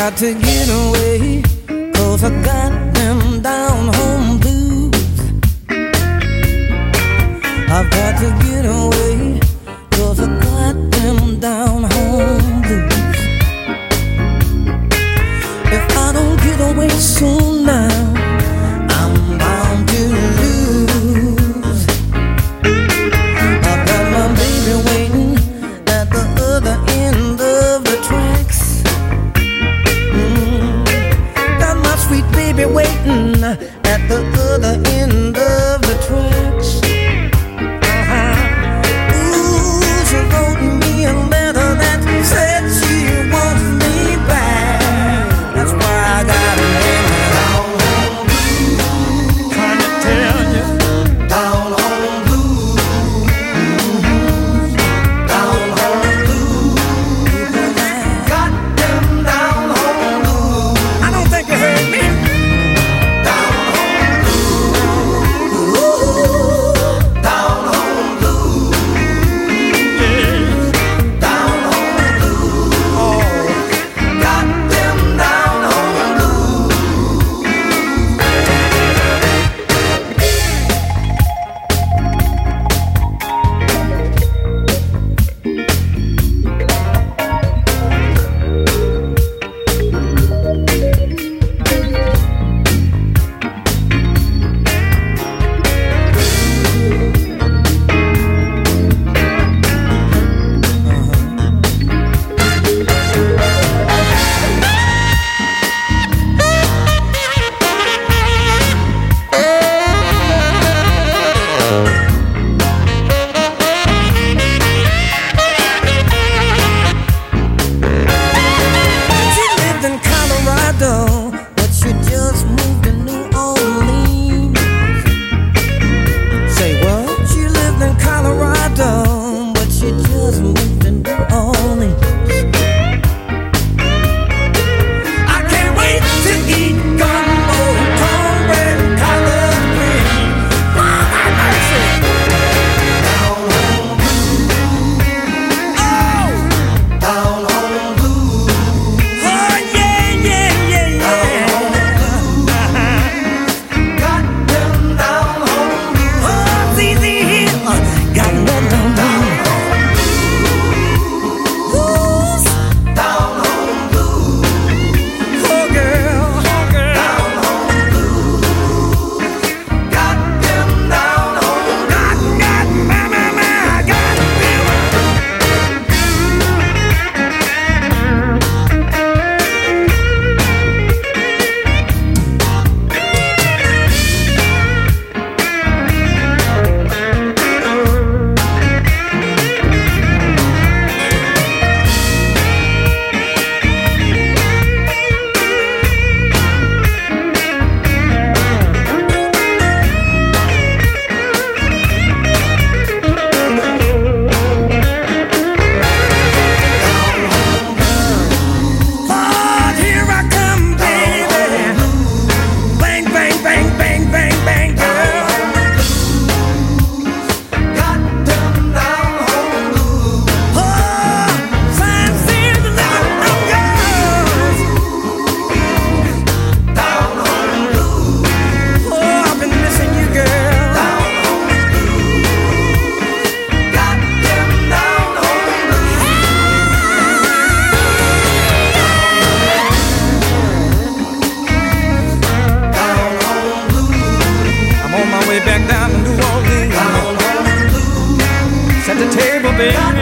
got to get away, 'cause I got them down home blues. I've got to get away, 'cause I got them down home blues. If I don't get away soon now, I'm bound to lose. I've got my baby waiting at the other end of the tracks. Got my sweet baby waiting at the other end of the tracks. Ooh, she wrote me a letter that said she wants me back. That's why I got her in down home blues. Trying to tell you, down home blues. Down home blues. Got them down home blues. I don't think you heard me. Down home blues. Ooh, down home blues. Yeah. Down home blues. Oh, got them down home blues. She lived in Colorado, but she just moved to New Orleans. Say what? She lived in Colorado, but she just moved to New Orleans. I can't wait to eat gumbo, cornbread, collard greens. Lord have mercy. Down home blues. Oh, down home blues. Oh yeah, yeah, yeah, yeah. Got them down home blues. Oh, easy here. Got them down home blues. Down home blues. Oh girl, down home blues. Got them down home. Got my, got them. Lord, here I come, baby. Bang, bang, bang, bang, bang, bang, girl. Got them down home blues. Oh, sign seems to let them girls. Down home blues. Oh, I've been missing you, girl. Down home blues. Got them down home blues. Down home blues. I'm on my way back down to New Orleans. Down home blues. Set the table, baby.